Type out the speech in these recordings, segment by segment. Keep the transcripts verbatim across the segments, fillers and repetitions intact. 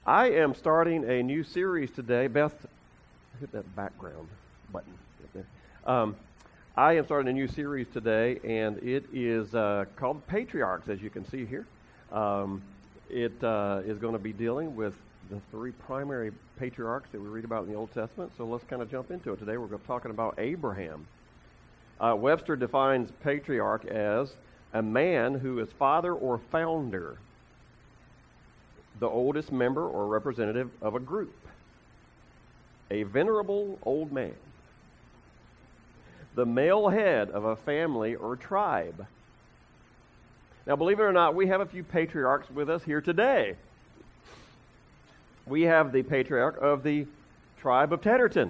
I am starting a new series today. Beth, hit that background button right there. Um, I am starting a new series today, and it is uh, called Patriarchs, as you can see here. Um, it uh, is going to be dealing with the three primary patriarchs that we read about in the Old Testament. So let's kind of jump into it today. We're going to be talking about Abraham. Uh, Webster defines patriarch as a man who is father or founder, the oldest member or representative of a group, a venerable old man, the male head of a family or tribe. Now, believe it or not, we have a few patriarchs with us here today. We have the patriarch of the tribe of Tetterton,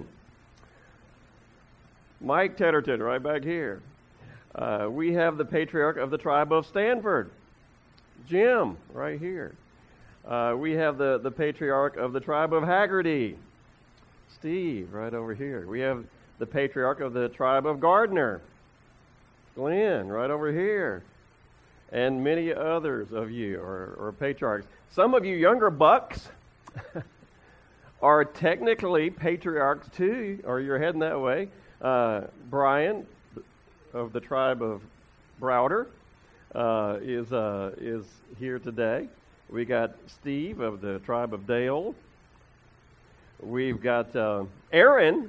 Mike Tetterton, right back here. Uh, we have the patriarch of the tribe of Stanford, Jim, right here. Uh, we have the, the patriarch of the tribe of Haggerty, Steve, right over here. We have the patriarch of the tribe of Gardner, Glenn, right over here. And many others of you are, are patriarchs. Some of you younger bucks are technically patriarchs too, or you're heading that way. Uh, Brian of the tribe of Browder uh, is uh, is here today. We got Steve of the tribe of Dale. We've got uh, Aaron.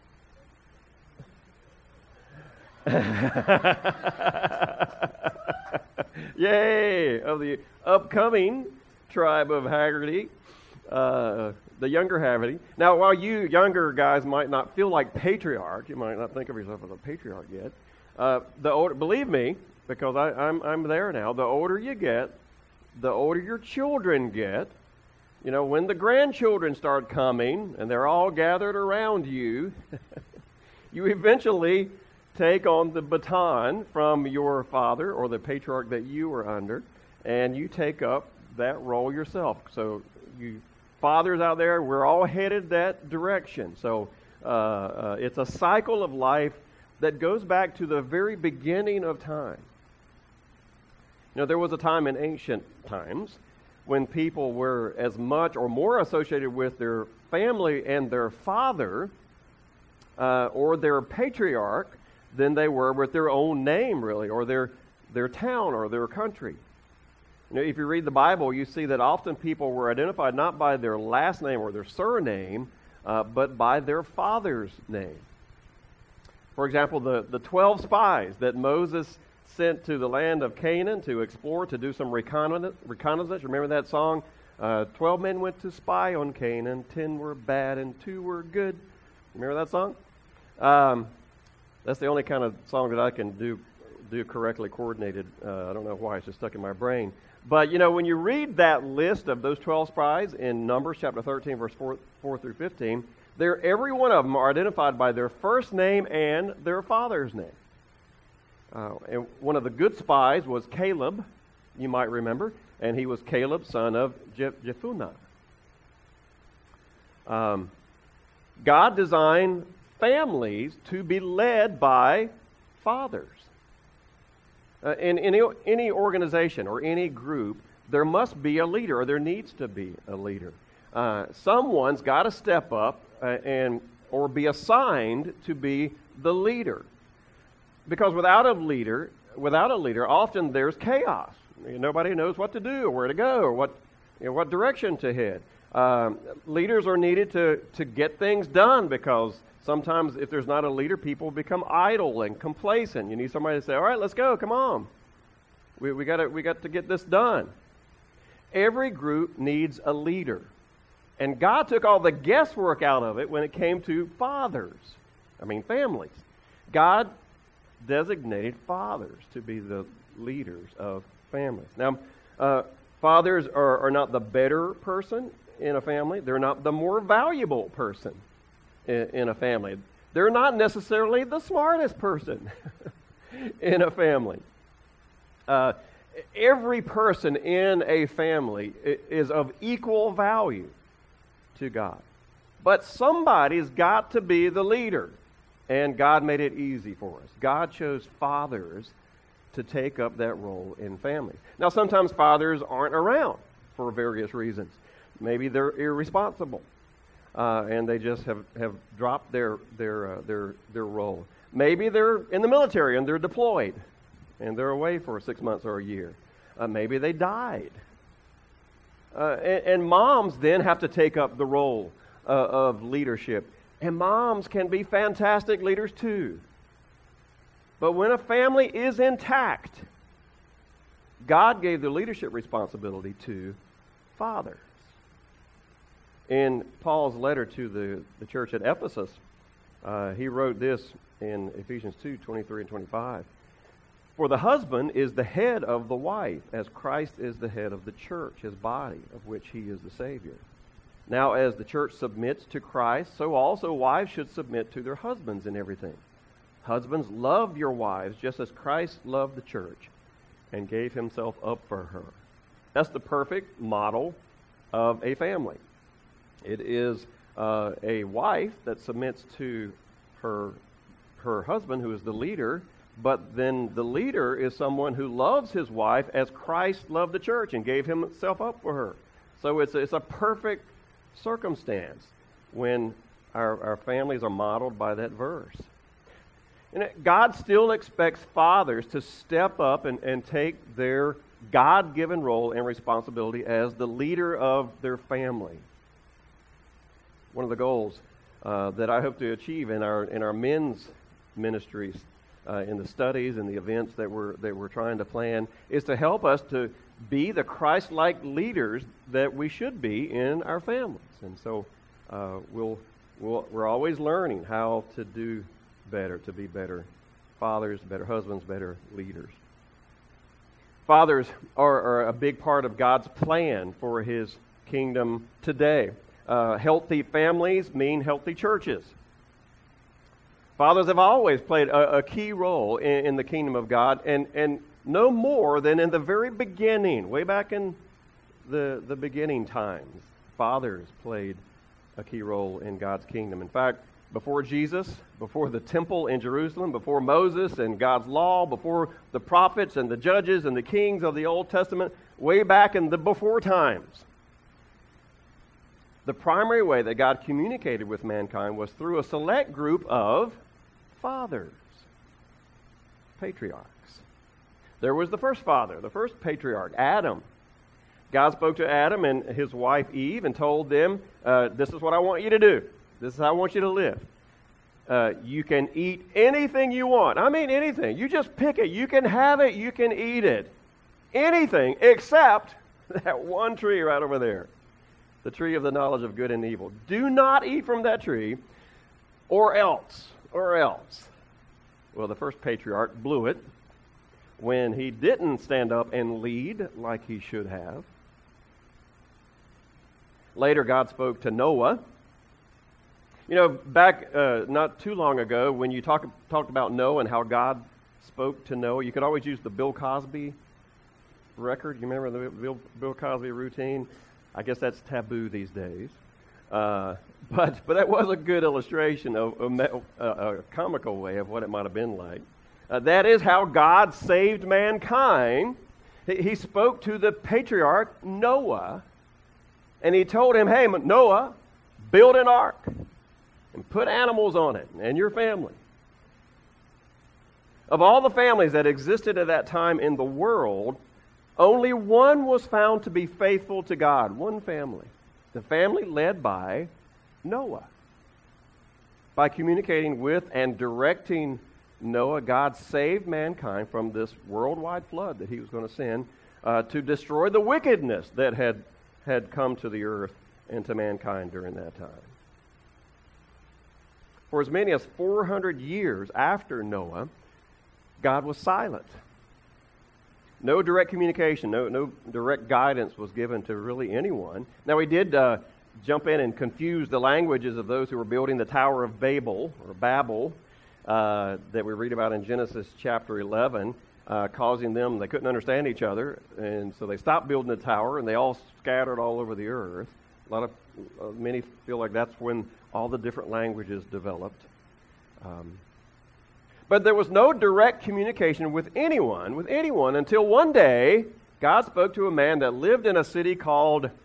Yay! Of the upcoming tribe of Haggerty, uh, the younger Haggerty. Now, while you younger guys might not feel like patriarch, you might not think of yourself as a patriarch yet. Uh, the older, believe me, because I, I'm I'm there now. The older you get, the older your children get. You know, when the grandchildren start coming and they're all gathered around you, you eventually take on the baton from your father or the patriarch that you were under, and you take up that role yourself. So you fathers out there, we're all headed that direction. So uh, uh, it's a cycle of life that goes back to the very beginning of time. You know, there was a time in ancient times when people were as much or more associated with their family and their father uh, or their patriarch than they were with their own name, really, or their their town or their country. You know, if you read the Bible, you see that often people were identified not by their last name or their surname, uh, but by their father's name. For example, the, the twelve spies that Moses sent to the land of Canaan to explore, to do some reconnaissance. reconnaissance. Remember that song? Uh, Twelve men went to spy on Canaan, ten were bad and two were good. Remember that song? Um, That's the only kind of song that I can do do correctly coordinated. Uh, I don't know why, it's just stuck in my brain. But, you know, when you read that list of those twelve spies in Numbers chapter thirteen, verse four, four through fifteen, they're, every one of them are identified by their first name and their father's name. Uh, and one of the good spies was Caleb, you might remember, and he was Caleb, son of Je- Jephunneh. Um, God designed families to be led by fathers. Uh, in, in any, any organization or any group, there must be a leader, or there needs to be a leader. Uh, someone's got to step up uh, and or be assigned to be the leader. Because without a leader, without a leader, often there's chaos. Nobody knows what to do or where to go or what you know, what direction to head. Um, leaders are needed to to get things done, because sometimes if there's not a leader, people become idle and complacent. You need somebody to say, all right, let's go, come on. We we got we got to get this done. Every group needs a leader. And God took all the guesswork out of it when it came to fathers. I mean, families. God designated fathers to be the leaders of families. Now, uh, fathers are, are not the better person in a family. They're not the more valuable person in a family. They're not necessarily the smartest person in a family. Uh, every person in a family is of equal value to God. But somebody's got to be the leader. And God made it easy for us. God chose fathers to take up that role in families. Now, sometimes fathers aren't around for various reasons. Maybe they're irresponsible, uh, and they just have, have dropped their their uh, their their role. Maybe they're in the military and they're deployed, and they're away for six months or a year. Uh, maybe they died. Uh, and, and moms then have to take up the role uh, of leadership. And moms can be fantastic leaders too. But when a family is intact, God gave the leadership responsibility to fathers. In Paul's letter to the, the church at Ephesus, uh, he wrote this in Ephesians two, twenty-three and twenty-five. For the husband is the head of the wife, as Christ is the head of the church, his body, of which he is the Savior. Now, as the church submits to Christ, so also wives should submit to their husbands in everything. Husbands, love your wives, just as Christ loved the church and gave himself up for her. That's the perfect model of a family. It is uh, a wife that submits to her her husband, who is the leader, but then the leader is someone who loves his wife as Christ loved the church and gave himself up for her. So it's a, it's a perfect circumstance when our, our families are modeled by that verse. And it, God still expects fathers to step up and, and take their God-given role and responsibility as the leader of their family. One of the goals uh, that I hope to achieve in our in our men's ministries, uh, in the studies and the events that we're that we're trying to plan, is to help us to be the Christ-like leaders that we should be in our families. And so uh, we'll, we'll we're always learning how to do better, to be better fathers, better husbands, better leaders. Fathers are, are a big part of God's plan for his kingdom today. Uh, healthy families mean healthy churches. Fathers have always played a, a key role in, in the kingdom of God, and, and no more than in the very beginning, way back in the, the beginning times, fathers played a key role in God's kingdom. In fact, before Jesus, before the temple in Jerusalem, before Moses and God's law, before the prophets and the judges and the kings of the Old Testament, way back in the before times, the primary way that God communicated with mankind was through a select group of fathers, patriarchs. There was the first father, the first patriarch, Adam. God spoke to Adam and his wife Eve and told them, uh, this is what I want you to do. This is how I want you to live. Uh, you can eat anything you want. I mean anything. You just pick it. You can have it. You can eat it. Anything except that one tree right over there. The tree of the knowledge of good and evil. Do not eat from that tree, or else, or else. Well, the first patriarch blew it when he didn't stand up and lead like he should have. Later, God spoke to Noah. You know, back uh, not too long ago, when you talk, talked about Noah and how God spoke to Noah, you could always use the Bill Cosby record. You remember the Bill, Bill Cosby routine? I guess that's taboo these days. Uh, but but that was a good illustration of a, a, a comical way of what it might have been like. Uh, that is how God saved mankind. He, he spoke to the patriarch Noah, and he told him, hey, Noah, build an ark and put animals on it and your family. Of all the families that existed at that time in the world, only one was found to be faithful to God, one family. The family led by Noah. By communicating with and directing Noah, God saved mankind from this worldwide flood that he was going to send uh, to destroy the wickedness that had, had come to the earth and to mankind during that time. For as many as four hundred years after Noah, God was silent. No direct communication, no no direct guidance was given to really anyone. Now, he did uh, jump in and confuse the languages of those who were building the Tower of Babel, or Babel, uh, that we read about in Genesis chapter eleven, uh, causing them, they couldn't understand each other, and so they stopped building the tower, and they all scattered all over the earth. A lot of, uh, many feel like that's when all the different languages developed. Um, But there was no direct communication with anyone, with anyone, until one day God spoke to a man that lived in a city called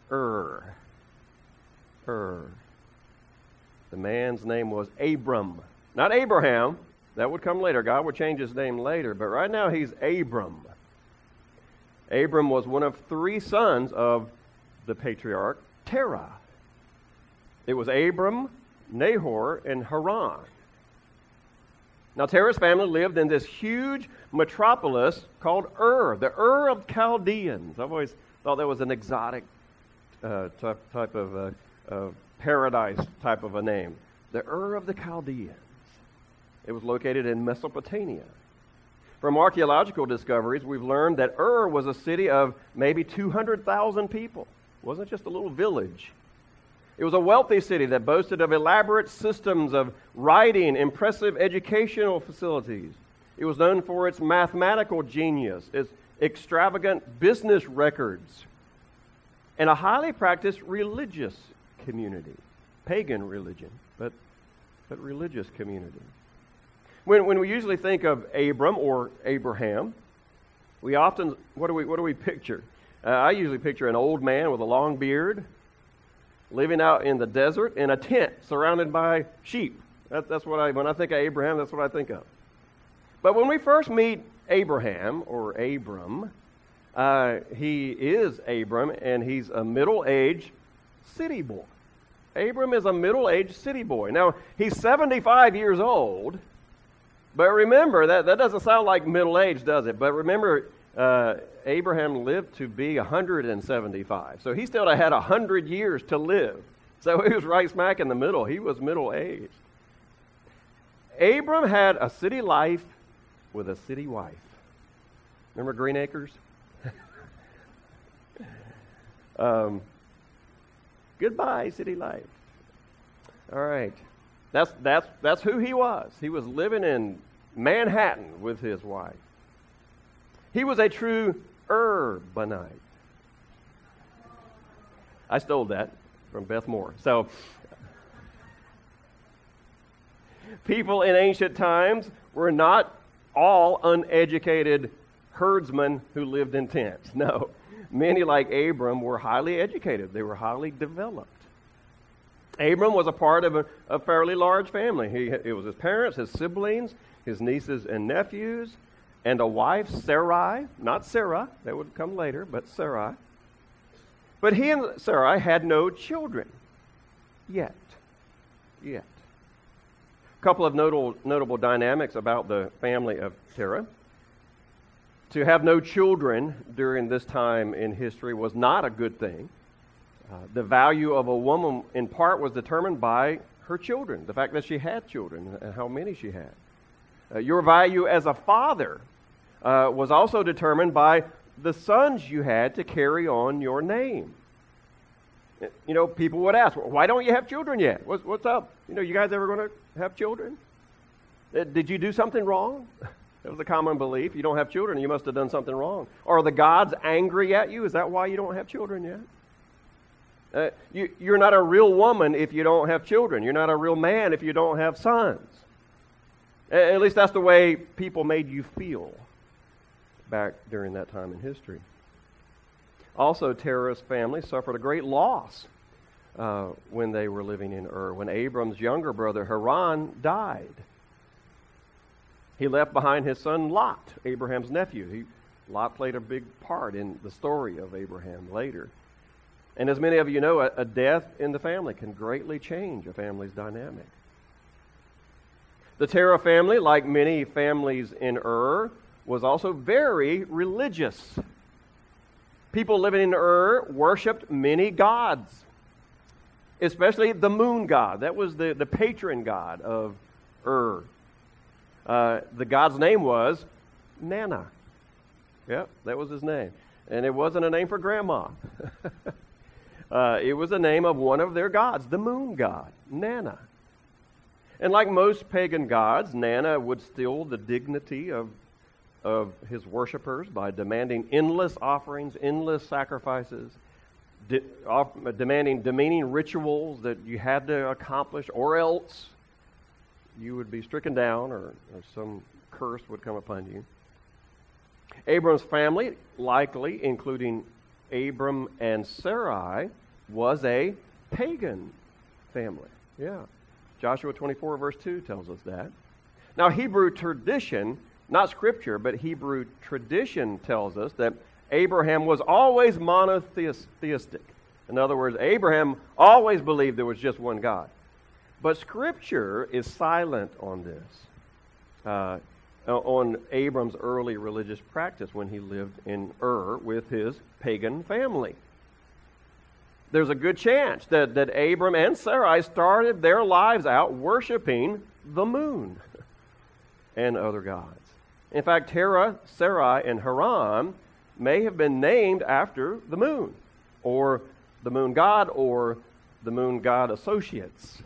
Ur. Ur. The man's name was Abram. Not Abraham. That would come later. God would change his name later. But right now he's Abram. Abram was one of three sons of the patriarch Terah. It was Abram, Nahor, and Haran. Now Terah's family lived in this huge metropolis called Ur, the Ur of Chaldeans. I've always thought that was an exotic uh, type, type of uh, uh, paradise type of a name. The Ur of the Chaldeans. It was located in Mesopotamia. From archaeological discoveries, we've learned that Ur was a city of maybe two hundred thousand people. It wasn't just a little village. It was a wealthy city that boasted of elaborate systems of writing, impressive educational facilities. It was known for its mathematical genius, its extravagant business records, and a highly practiced religious community. Pagan religion, but, but religious community. When, when we usually think of Abram or Abraham, we often, what do we, what do we picture? Uh, I usually picture an old man with a long beard, living out in the desert in a tent surrounded by sheep. That, that's what I, when I think of Abraham, that's what I think of. But when we first meet Abraham, or Abram, uh, he is Abram, and he's a middle-aged city boy. Abram is a middle-aged city boy. Now, he's seventy-five years old, but remember, that, that doesn't sound like middle-aged, does it? But remember, uh, Abraham lived to be one hundred seventy-five. So he still had one hundred years to live. So he was right smack in the middle. He was middle-aged. Abram had a city life with a city wife. Remember Green Acres? um, goodbye, city life. All right. That's, that's, that's who he was. He was living in Manhattan with his wife. He was a true urbanite. I stole that from Beth Moore. So, people in ancient times were not all uneducated herdsmen who lived in tents. No, many like Abram were highly educated. They were highly developed. Abram was a part of a, a fairly large family. He, it was his parents, his siblings, his nieces and nephews, and a wife, Sarai. Not Sarah, that would come later, but Sarai. But he and Sarai had no children yet. Yet. A couple of notable, notable dynamics about the family of Terah. To have no children during this time in history was not a good thing. Uh, the value of a woman, in part, was determined by her children, the fact that she had children and how many she had. Uh, your value as a father uh, was also determined by the sons you had to carry on your name. You know, people would ask, well, why don't you have children yet? What's, what's up? You know, you guys ever going to have children? Uh, did you do something wrong? That was a common belief. You don't have children, you must have done something wrong. Are the gods angry at you? Is that why you don't have children yet? Uh, you, you're not a real woman if you don't have children. You're not a real man if you don't have sons. At least that's the way people made you feel back during that time in history. Also, Terah's family suffered a great loss uh, when they were living in Ur. When Abram's younger brother Haran died, he left behind his son Lot, Abraham's nephew. He, Lot played a big part in the story of Abraham later. And as many of you know, a, a death in the family can greatly change a family's dynamic. The Terah family, like many families in Ur, was also very religious. People living in Ur worshipped many gods, especially the moon god. That was the, the patron god of Ur. Uh, the god's name was Nana. Yep, that was his name. And it wasn't a name for grandma. uh, it was a name of one of their gods, the moon god, Nana. And like most pagan gods, Nana would steal the dignity of, of his worshipers by demanding endless offerings, endless sacrifices, de- off, demanding demeaning rituals that you had to accomplish, or else you would be stricken down, or, or some curse would come upon you. Abram's family, likely including Abram and Sarai was a pagan family. Yeah. Joshua twenty-four verse two tells us that. Now, Hebrew tradition, not Scripture, but Hebrew tradition tells us that Abraham was always monotheistic. In other words, Abraham always believed there was just one God. But Scripture is silent on this, uh, on Abram's early religious practice when he lived in Ur with his pagan family. There's a good chance that, that Abram and Sarai started their lives out worshiping the moon and other gods. In fact, Terah, Sarai, and Haran may have been named after the moon, or the moon god, or the moon god associates.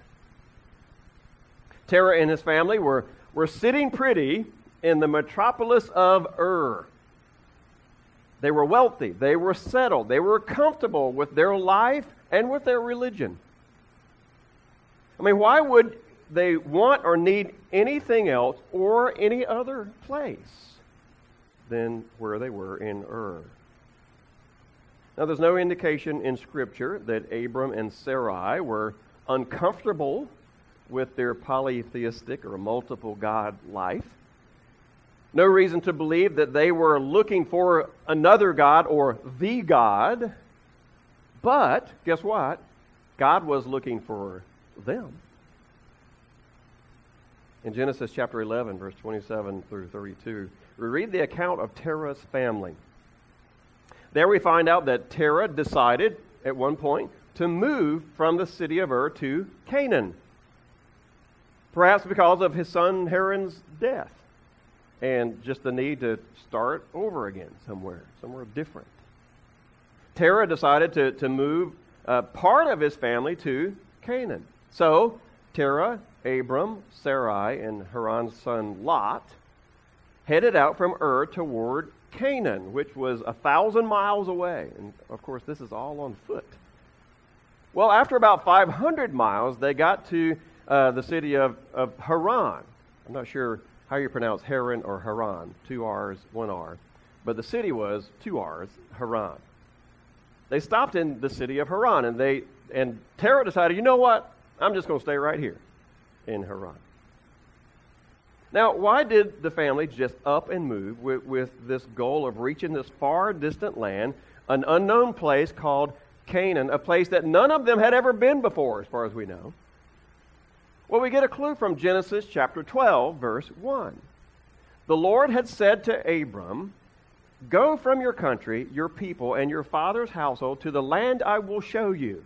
Terah and his family were, were sitting pretty in the metropolis of Ur. They were wealthy, they were settled, they were comfortable with their life and with their religion. I mean, why would they want or need anything else or any other place than where they were in Ur? Now, there's no indication in Scripture that Abram and Sarai were uncomfortable with their polytheistic or multiple God life. No reason to believe that they were looking for another God or the God. But, guess what? God was looking for them. In Genesis chapter eleven, verse twenty-seven through thirty-two, we read the account of Terah's family. There we find out that Terah decided at one point to move from the city of Ur to Canaan. Perhaps because of his son Haran's death and just the need to start over again somewhere, somewhere different. Terah decided to, to move uh, part of his family to Canaan. So, Terah, Abram, Sarai, and Haran's son Lot headed out from Ur toward Canaan, which was a thousand miles away. And, of course, this is all on foot. Well, after about five hundred miles, they got to uh, the city of, of Haran. I'm not sure how you pronounce Haran or Haran, two R's, one R. But the city was two R's, Haran. They stopped in the city of Haran, and they and Terah decided, you know what? I'm just going to stay right here in Haran. Now, why did the family just up and move with, with this goal of reaching this far distant land, an unknown place called Canaan, a place that none of them had ever been before, as far as we know? Well, we get a clue from Genesis chapter twelve, verse one. The Lord had said to Abram, "Go from your country, your people, and your father's household to the land I will show you."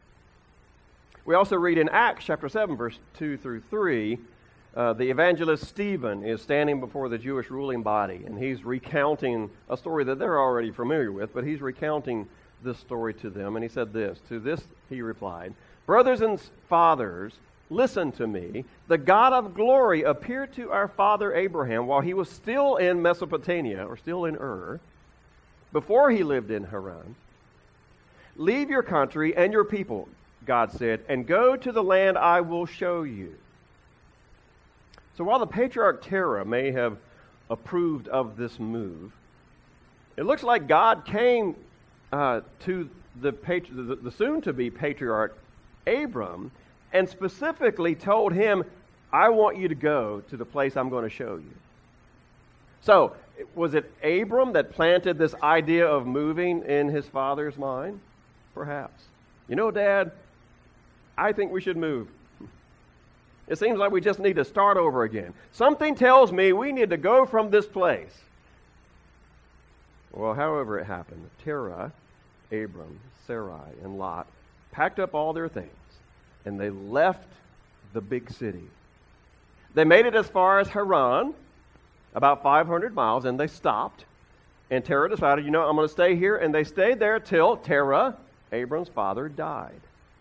We also read in Acts chapter seven, verse two through three, uh, the evangelist Stephen is standing before the Jewish ruling body, and he's recounting a story that they're already familiar with, but he's recounting this story to them, and he said this. To this he replied, "Brothers and fathers, listen to me. The God of glory appeared to our father Abraham while he was still in Mesopotamia, or still in Ur, before he lived in Haran. Leave your country and your people," God said, "and go to the land I will show you." So while the patriarch Terah may have approved of this move, it looks like God came uh, to the, patri- the, the soon-to-be patriarch Abram and specifically told him, "I want you to go to the place I'm going to show you." So, was it Abram that planted this idea of moving in his father's mind? Perhaps. You know, Dad, I think we should move. It seems like we just need to start over again. Something tells me we need to go from this place. Well, however it happened, Terah, Abram, Sarai, and Lot packed up all their things, and they left the big city. They made it as far as Haran, about five hundred miles, and they stopped. And Terah decided, you know, I'm going to stay here. And they stayed there till Terah, Abram's father, died.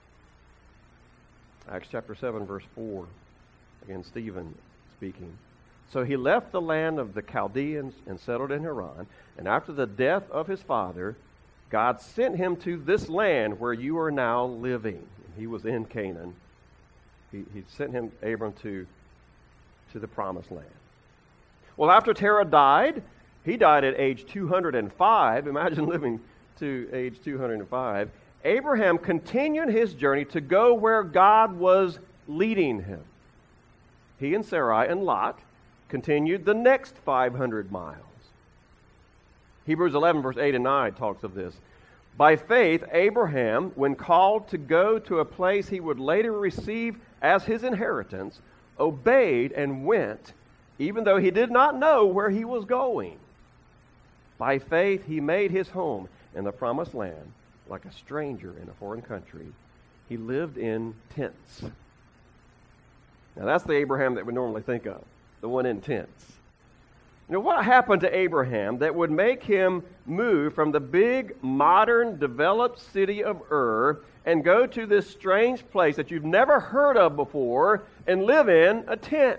Acts chapter seven, verse four. Again, Stephen speaking. So he left the land of the Chaldeans and settled in Haran. And after the death of his father, God sent him to this land where you are now living. He was in Canaan. He, he sent him, Abram, to, to the promised land. Well, after Terah died, he died at age two hundred five. Imagine living to age two hundred five, Abraham continued his journey to go where God was leading him. He and Sarai and Lot continued the next five hundred miles. Hebrews eleven, verse eight and nine talks of this. By faith, Abraham, when called to go to a place he would later receive as his inheritance, obeyed and went, even though he did not know where he was going. By faith, he made his home in the promised land, like a stranger in a foreign country. He lived in tents. Now, that's the Abraham that we normally think of, the one in tents. Now, what happened to Abraham that would make him move from the big, modern, developed city of Ur and go to this strange place that you've never heard of before and live in a tent?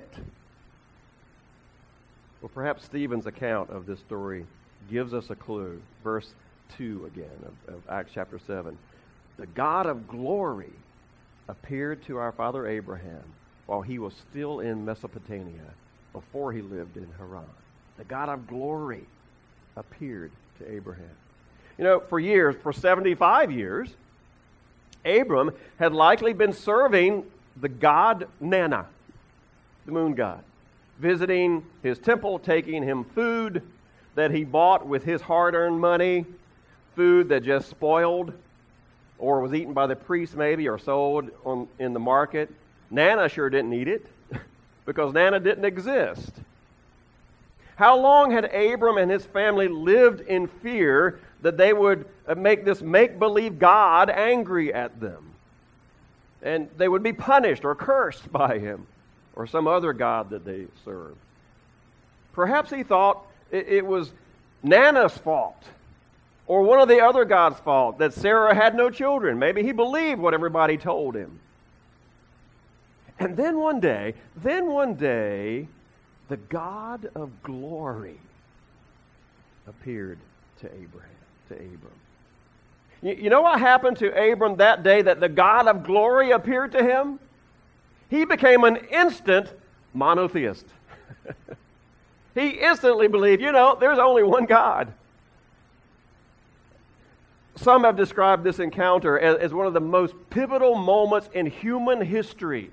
Well, perhaps Stephen's account of this story gives us a clue. Verse two again of, of Acts chapter seven. The God of glory appeared to our father Abraham while he was still in Mesopotamia, before he lived in Haran. The God of glory appeared to Abraham. You know, for years, for seventy-five years, Abram had likely been serving the god Nana, the moon god, visiting his temple, taking him food that he bought with his hard-earned money, food that just spoiled or was eaten by the priests maybe or sold on, in the market. Nana sure didn't eat it because Nana didn't exist. How long had Abram and his family lived in fear that they would make this make-believe God angry at them? And they would be punished or cursed by him or some other god that they served. Perhaps he thought it, it was Nana's fault or one of the other gods' fault that Sarah had no children. Maybe he believed what everybody told him. And then one day, then one day, the God of glory appeared to Abraham, to Abram. You, you know what happened to Abram that day that the God of glory appeared to him? He became an instant monotheist. He instantly believed, you know, there's only one God. Some have described this encounter as, as one of the most pivotal moments in human history.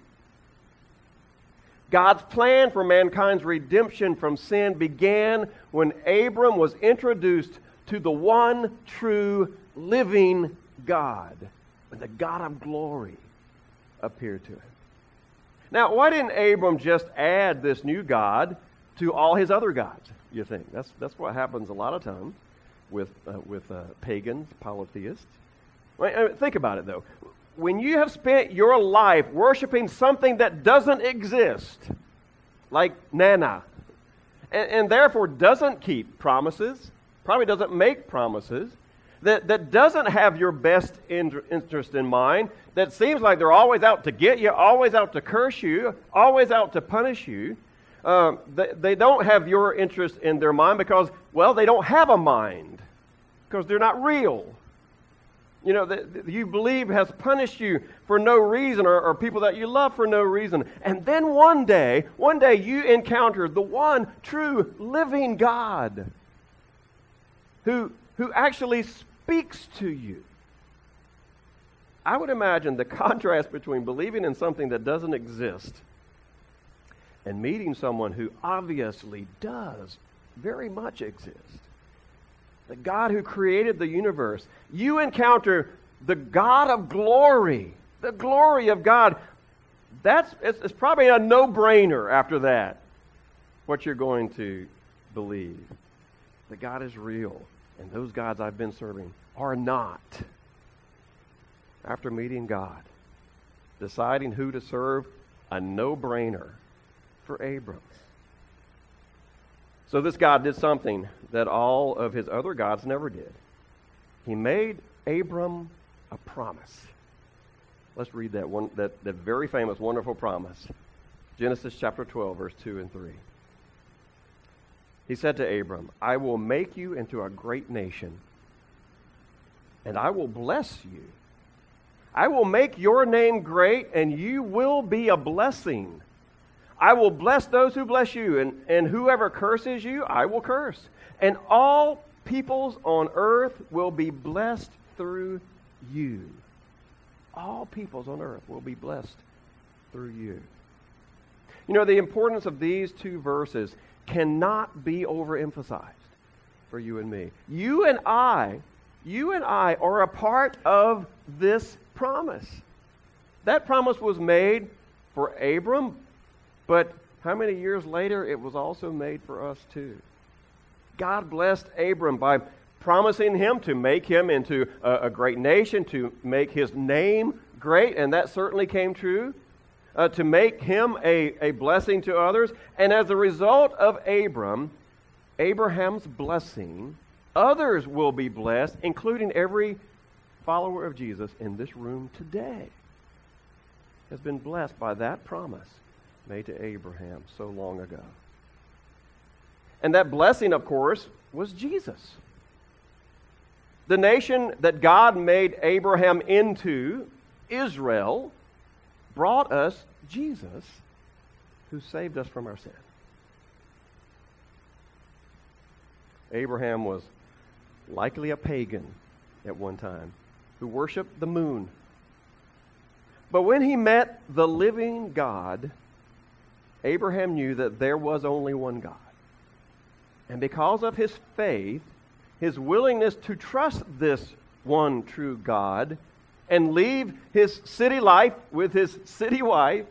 God's plan for mankind's redemption from sin began when Abram was introduced to the one true living God, when the God of glory appeared to him. Now, why didn't Abram just add this new God to all his other gods, you think? That's, that's what happens a lot of times with, uh, with uh, pagans, polytheists. Think about it, though. When you have spent your life worshiping something that doesn't exist, like Nana, and, and therefore doesn't keep promises, probably doesn't make promises, that, that doesn't have your best in, interest in mind, that seems like they're always out to get you, always out to curse you, always out to punish you, um, they, they don't have your interest in their mind because, well, they don't have a mind, because they're not real. You know, that you believe has punished you for no reason, or, or people that you love for no reason. And then one day, one day you encounter the one true living God who, who actually speaks to you. I would imagine the contrast between believing in something that doesn't exist and meeting someone who obviously does very much exist. The God who created the universe. You encounter the God of glory. The glory of God. That's it's, it's probably a no-brainer after that, what you're going to believe. That God is real, and those gods I've been serving are not. After meeting God, deciding who to serve, a no-brainer for Abram. So this God did something that all of his other gods never did. He made Abram a promise. Let's read that one, that, that very famous, wonderful promise. Genesis chapter twelve, verse two and three. He said to Abram, I will make you into a great nation, and I will bless you. I will make your name great, and you will be a blessing. I will bless those who bless you, and, and whoever curses you, I will curse. And all peoples on earth will be blessed through you. All peoples on earth will be blessed through you. You know, the importance of these two verses cannot be overemphasized for you and me. You and I, you and I are a part of this promise. That promise was made for Abram, but how many years later it was also made for us too. God blessed Abram by promising him to make him into a, a great nation, to make his name great, and that certainly came true, uh, to make him a, a blessing to others. And as a result of Abram, Abraham's blessing, others will be blessed, including every follower of Jesus in this room today has been blessed by that promise made to Abraham so long ago. And that blessing, of course, was Jesus. The nation that God made Abraham into, Israel, brought us Jesus, who saved us from our sin. Abraham was likely a pagan at one time who worshiped the moon. But when he met the living God, Abraham knew that there was only one God. And because of his faith, his willingness to trust this one true God and leave his city life with his city wife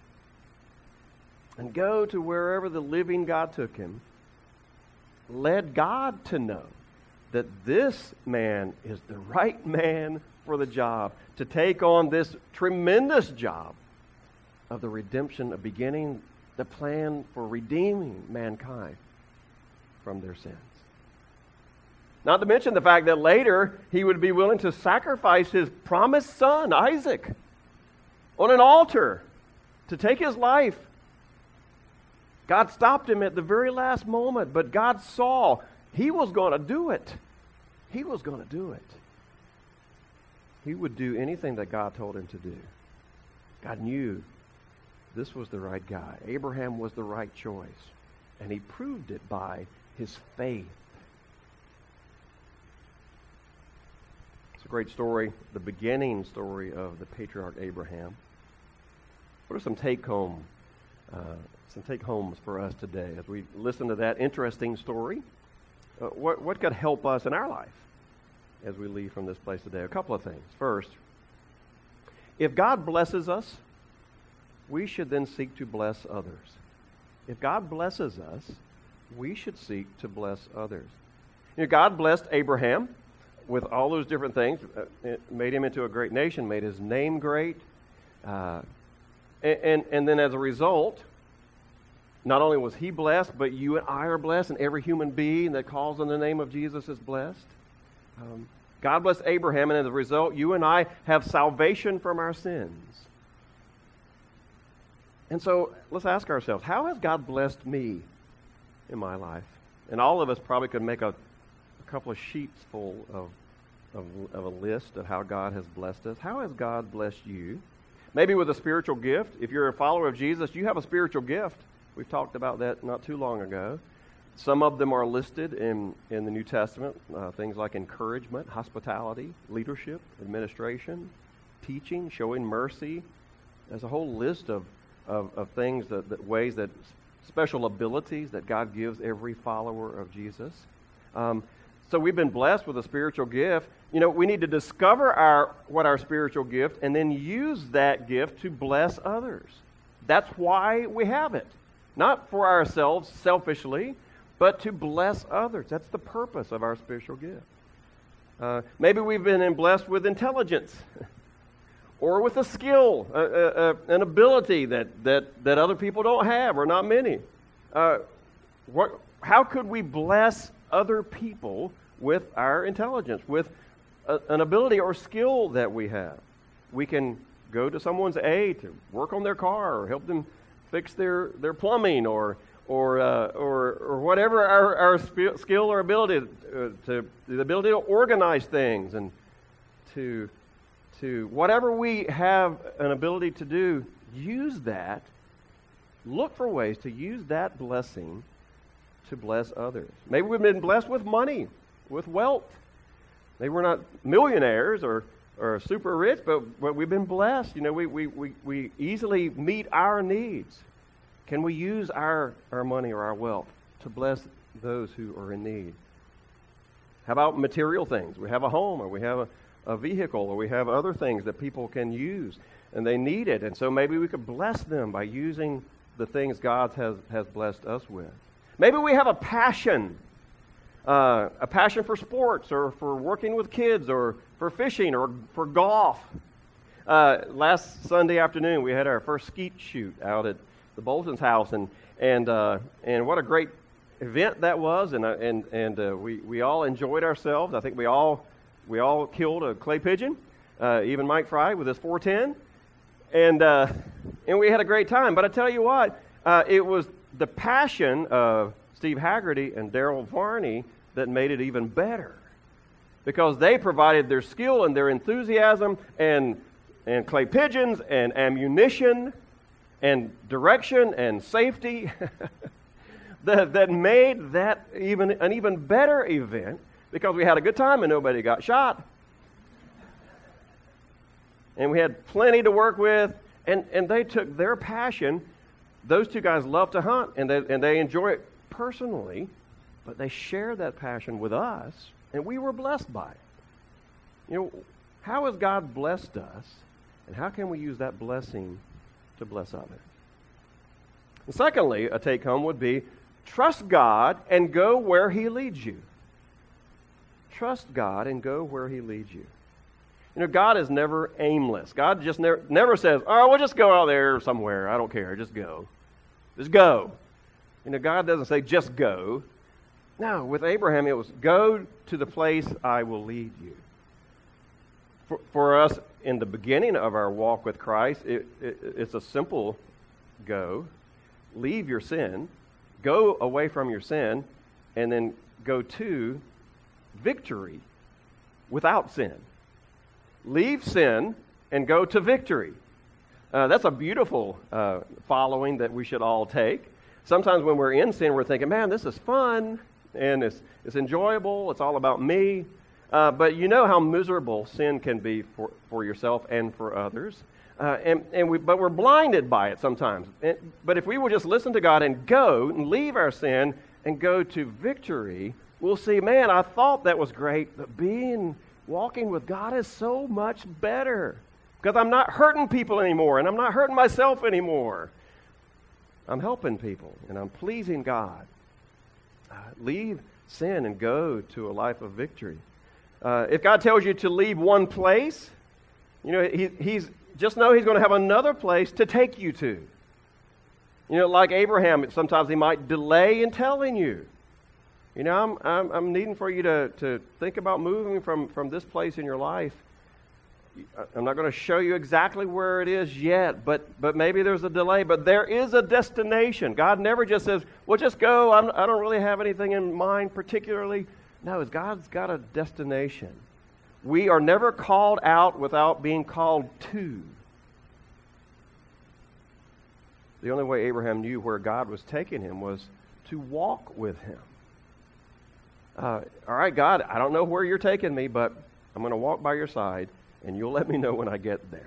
and go to wherever the living God took him, led God to know that this man is the right man for the job, to take on this tremendous job of the redemption of beginning the plan for redeeming mankind from their sins. Not to mention the fact that later he would be willing to sacrifice his promised son, Isaac, on an altar to take his life. God stopped him at the very last moment, but God saw he was going to do it. He was going to do it. He would do anything that God told him to do. God knew this was the right guy. Abraham was the right choice. And he proved it by his faith. It's a great story, the beginning story of the patriarch Abraham. What are some take-home, uh, some take-homes for us today as we listen to that interesting story? Uh, what, what could help us in our life as we leave from this place today? A couple of things. First, if God blesses us, we should then seek to bless others. If God blesses us, we should seek to bless others. You know, God blessed Abraham with all those different things. Uh, it made him into a great nation, made his name great. Uh, and, and, and then as a result, not only was he blessed, but you and I are blessed, and every human being that calls on the name of Jesus is blessed. Um, God blessed Abraham, and as a result, you and I have salvation from our sins. And so let's ask ourselves, how has God blessed me in my life? And all of us probably could make a, a couple of sheets full of, of, of a list of how God has blessed us. How has God blessed you? Maybe with a spiritual gift. If you're a follower of Jesus, you have a spiritual gift. We've talked about that not too long ago. Some of them are listed in, in the New Testament, uh, things like encouragement, hospitality, leadership, administration, teaching, showing mercy. There's a whole list of Of, of things, that, that ways that special abilities that God gives every follower of Jesus. Um, so we've been blessed with a spiritual gift. You know, we need to discover our what our spiritual gift and then use that gift to bless others. That's why we have it. Not for ourselves selfishly, but to bless others. That's the purpose of our spiritual gift. Uh, maybe we've been blessed with intelligence. Or with a skill, uh, uh, an ability that, that, that other people don't have, or not many. Uh, what, how could we bless other people with our intelligence, with a, an ability or skill that we have? We can go to someone's aid to work on their car, or help them fix their, their plumbing, or or uh, or, or whatever our, our sp- skill or ability, uh, to the ability to organize things, and to to whatever we have an ability to do, use that. Look for ways to use that blessing to bless others. Maybe we've been blessed with money. with wealth. Maybe we're not millionaires or, or super rich, but, but we've been blessed. You know, we, we, we, we easily meet our needs. Can we use our, our money or our wealth to bless those who are in need? How about material things? We have a home, or we have a, a vehicle, or we have other things that people can use, and they need it. And so maybe we could bless them by using the things God has, has blessed us with. Maybe we have a passion, uh, a passion for sports, or for working with kids, or for fishing, or for golf. Uh, last Sunday afternoon, we had our first skeet shoot out at the Bolton's house, and and uh, and what a great event that was, and uh, and and uh, we we all enjoyed ourselves. I think we all we all killed a clay pigeon, uh, even Mike Fry with his four ten, and uh, and we had a great time. But I tell you what, uh, it was the passion of Steve Haggerty and Daryl Varney that made it even better, because they provided their skill and their enthusiasm and and clay pigeons and ammunition and direction and safety that, that made that even an even better event, because we had a good time and nobody got shot. And we had plenty to work with, and, and they took their passion. Those two guys love to hunt, and they, and they enjoy it personally, but they share that passion with us, and we were blessed by it. You know, how has God blessed us, and how can we use that blessing to bless others? And secondly, a take-home would be, trust God and go where He leads you. Trust God and go where He leads you. You know, God is never aimless. God just never, never says, oh, we'll just go out there somewhere. I don't care. Just go. Just go. You know, God doesn't say, just go. No, with Abraham, it was, go to the place I will lead you. For, for us, in the beginning of our walk with Christ, it, it, it's a simple go. Leave your sin. Go away from your sin. And then go to victory without sin. Leave sin and go to victory. Uh, that's a beautiful uh, following that we should all take. Sometimes when we're in sin, we're thinking, man, this is fun, and it's, it's enjoyable, it's all about me. Uh, but you know how miserable sin can be for, for yourself and for others. Uh, and and we, but we're blinded by it sometimes. And, but if we will just listen to God and go and leave our sin and go to victory, we'll see, man, I thought that was great, but being, walking with God is so much better, because I'm not hurting people anymore, and I'm not hurting myself anymore. I'm helping people, and I'm pleasing God. Uh, leave sin and go to a life of victory. Uh, if God tells you to leave one place, you know, he, he's just know He's going to have another place to take you to. You know, like Abraham, sometimes He might delay in telling you. You know, I'm I'm, I'm needing for you to, to think about moving from, from this place in your life. I'm not going to show you exactly where it is yet, but but maybe there's a delay. But there is a destination. God never just says, well, just go. I'm, I don't really have anything in mind particularly. No, God's got a destination. We are never called out without being called to. The only way Abraham knew where God was taking him was to walk with Him. Uh, all right, God, I don't know where you're taking me, but I'm going to walk by your side, and you'll let me know when I get there.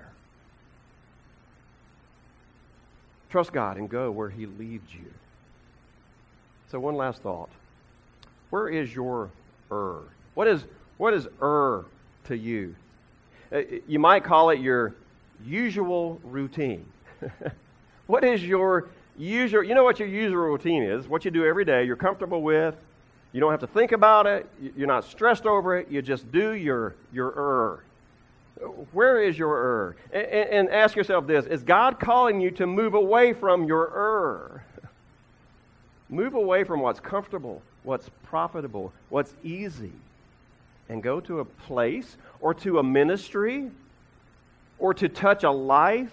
Trust God and go where He leads you. So one last thought. Where is your Ur? What is what is Ur to you? Uh, you might call it your usual routine. What is your usual, you know what your usual routine is, what you do every day, you're comfortable with, you don't have to think about it, you're not stressed over it, you just do your, your Ur. Where is your Ur? And, and ask yourself this, is God calling you to move away from your Ur? Move away from what's comfortable, what's profitable, what's easy, and go to a place or to a ministry or to touch a life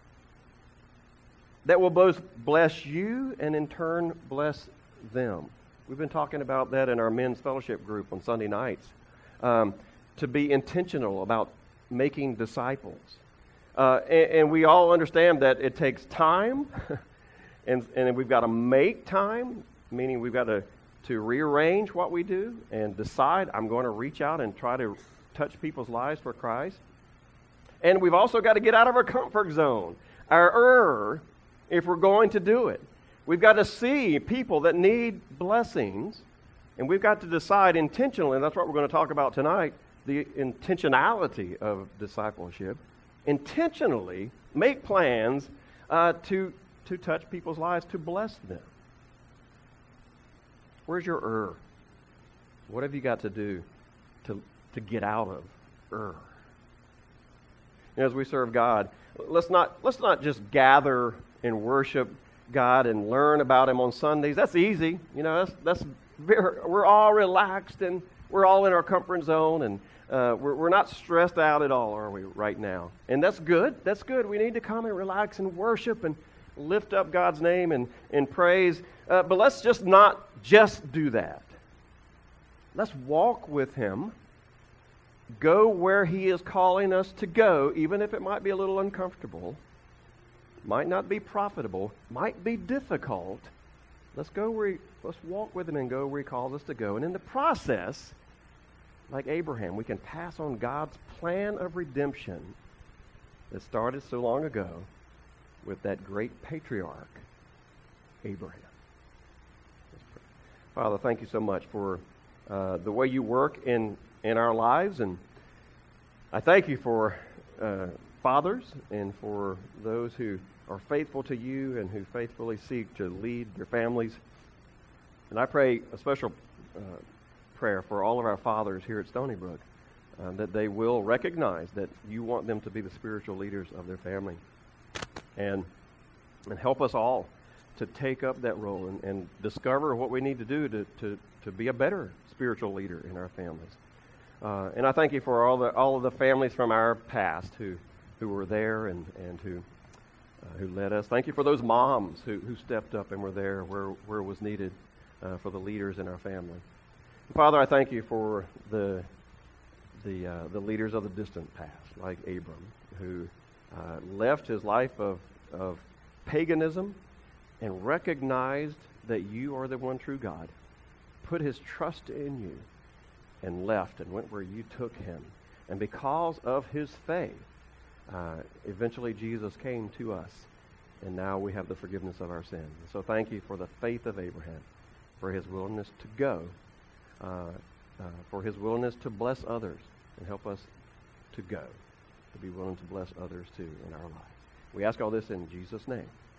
that will both bless you and in turn bless them. We've been talking about that in our men's fellowship group on Sunday nights. Um, to be intentional about making disciples. Uh, and, and we all understand that it takes time, and, and we've got to make time, meaning we've got to to rearrange what we do and decide, I'm going to reach out and try to touch people's lives for Christ. And we've also got to get out of our comfort zone, our error, if we're going to do it. We've got to see people that need blessings, and we've got to decide intentionally, and that's what we're going to talk about tonight, the intentionality of discipleship. Intentionally make plans uh, to, to touch people's lives, to bless them. Where's your error? What have you got to do to, to get out of error? And as we serve God, let's not, let's not just gather and worship God and learn about Him on Sundays. That's easy. You know, that's, that's very, we're all relaxed and we're all in our comfort zone, and uh, we're, we're not stressed out at all, are we, right now? And that's good. That's good. We need to come and relax and worship and lift up God's name and, and praise. Uh, but let's just not just do that. Let's walk with Him. Go where He is calling us to go, even if it might be a little uncomfortable, might not be profitable, might be difficult. Let's go where he, let's walk with Him and go where He calls us to go. And in the process, like Abraham, we can pass on God's plan of redemption that started so long ago with that great patriarch, Abraham. Father, thank you so much for uh, the way you work in, in our lives. And I thank you for uh, fathers and for those who are faithful to you and who faithfully seek to lead their families. And I pray a special uh, prayer for all of our fathers here at Stony Brook, uh, that they will recognize that you want them to be the spiritual leaders of their family. And, and help us all to take up that role and, and discover what we need to do to, to, to be a better spiritual leader in our families. Uh, and I thank you for all the all of the families from our past who, who were there and, and who uh, who led us. Thank you for those moms who, who stepped up and were there where, where it was needed uh, for the leaders in our family. And Father, I thank you for the the uh, the leaders of the distant past, like Abram, who uh, left his life of, of paganism and recognized that you are the one true God, put his trust in you, and left and went where you took him. And because of his faith, uh, eventually Jesus came to us, and now we have the forgiveness of our sins. So thank you for the faith of Abraham, for his willingness to go, uh, uh, for his willingness to bless others, and help us to go, to be willing to bless others too in our lives. We ask all this in Jesus' name.